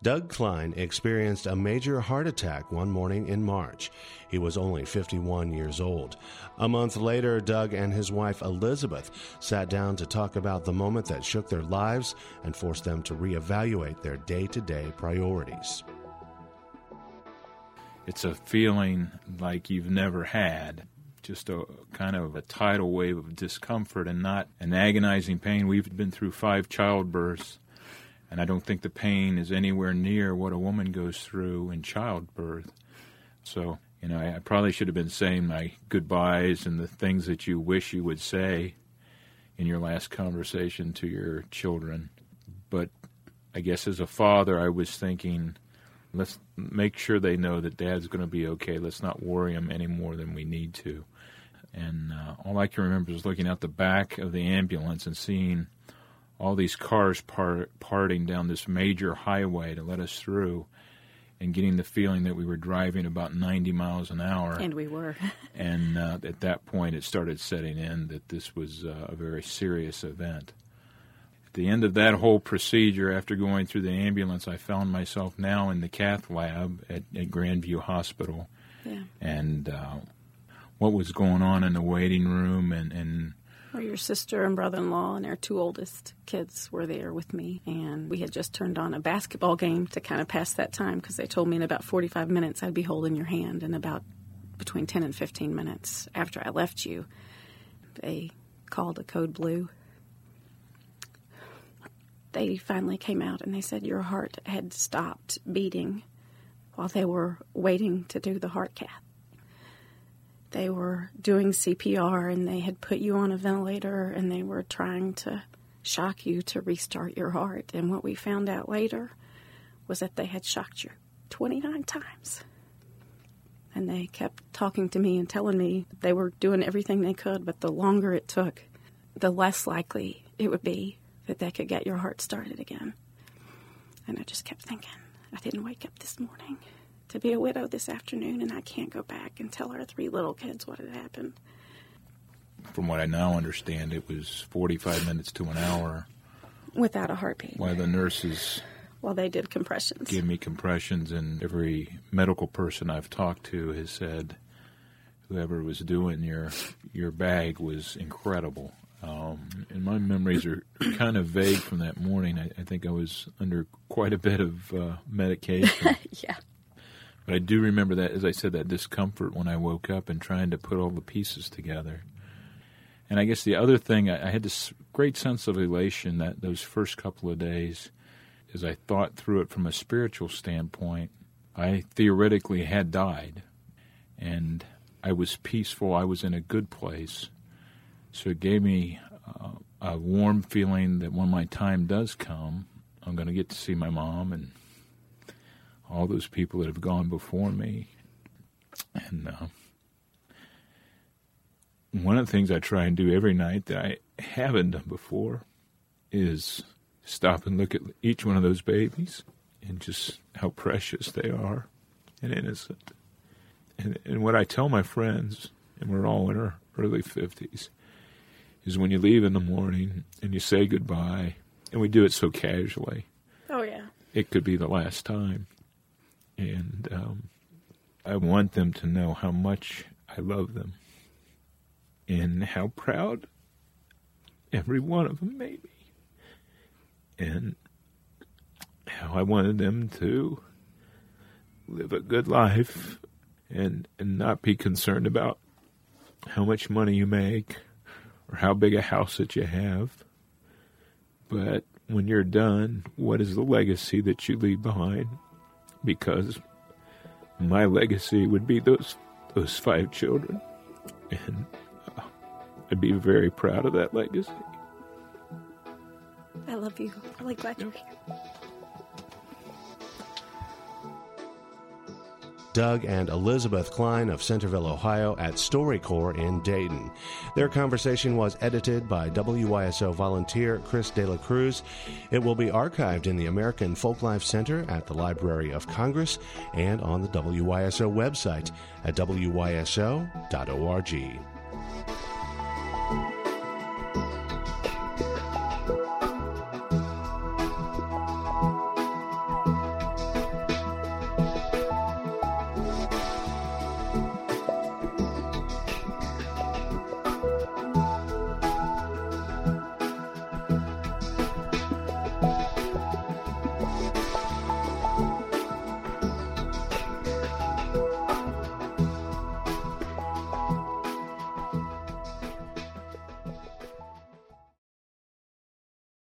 Doug Klein experienced a major heart attack one morning in March. He was only 51 years old. A month later, Doug and his wife Elizabeth sat down to talk about the moment that shook their lives and forced them to reevaluate their day-to-day priorities. It's a feeling like you've never had, just a kind of a tidal wave of discomfort and not an agonizing pain. We've been through 5 childbirths. And I don't think the pain is anywhere near what a woman goes through in childbirth. So, I probably should have been saying my goodbyes and the things that you wish you would say in your last conversation to your children. But I guess as a father, I was thinking, let's make sure they know that Dad's going to be okay. Let's not worry him any more than we need to. And all I can remember is looking out the back of the ambulance and seeing all these cars parting down this major highway to let us through, and getting the feeling that we were driving about 90 miles an hour. And we were. And at that point, it started setting in that this was a very serious event. At the end of that whole procedure, after going through the ambulance, I found myself now in the cath lab at Grandview Hospital. Yeah. And what was going on in the waiting room and Well, your sister and brother-in-law and their 2 oldest kids were there with me, and we had just turned on a basketball game to kind of pass that time because they told me in about 45 minutes I'd be holding your hand, and about between 10 and 15 minutes after I left you, they called a code blue. They finally came out and they said your heart had stopped beating while they were waiting to do the heart cath. They were doing CPR, and they had put you on a ventilator, and they were trying to shock you to restart your heart. And what we found out later was that they had shocked you 29 times. And they kept talking to me and telling me they were doing everything they could, but the longer it took, the less likely it would be that they could get your heart started again. And I just kept thinking, I didn't wake up this morning to be a widow this afternoon, and I can't go back and tell our 3 little kids what had happened. From what I now understand, it was 45 minutes to an hour. Without a heartbeat. While the nurses... While they did compressions. Gave me compressions, and every medical person I've talked to has said whoever was doing your bag was incredible. And my memories are kind of vague from that morning. I think I was under quite a bit of medication. Yeah. But I do remember that, as I said, that discomfort when I woke up and trying to put all the pieces together. And I guess the other thing, I had this great sense of elation that those first couple of days, as I thought through it from a spiritual standpoint. I theoretically had died, and I was peaceful. I was in a good place. So it gave me a warm feeling that when my time does come, I'm going to get to see my mom and all those people that have gone before me. And one of the things I try and do every night that I haven't done before is stop and look at each one of those babies and just how precious they are and innocent. And what I tell my friends, and we're all in our early 50s, is when you leave in the morning and you say goodbye, and we do it so casually. Oh, yeah. It could be the last time. And I want them to know how much I love them and how proud every one of them made me. And how I wanted them to live a good life and not be concerned about how much money you make or how big a house that you have. But when you're done, what is the legacy that you leave behind? Because my legacy would be those 5 children, and I'd be very proud of that legacy. I love you. I'm really glad you're here. Doug and Elizabeth Klein of Centerville, Ohio at StoryCorps in Dayton. Their conversation was edited by WYSO volunteer Chris De La Cruz. It will be archived in the American Folklife Center at the Library of Congress and on the WYSO website at wyso.org.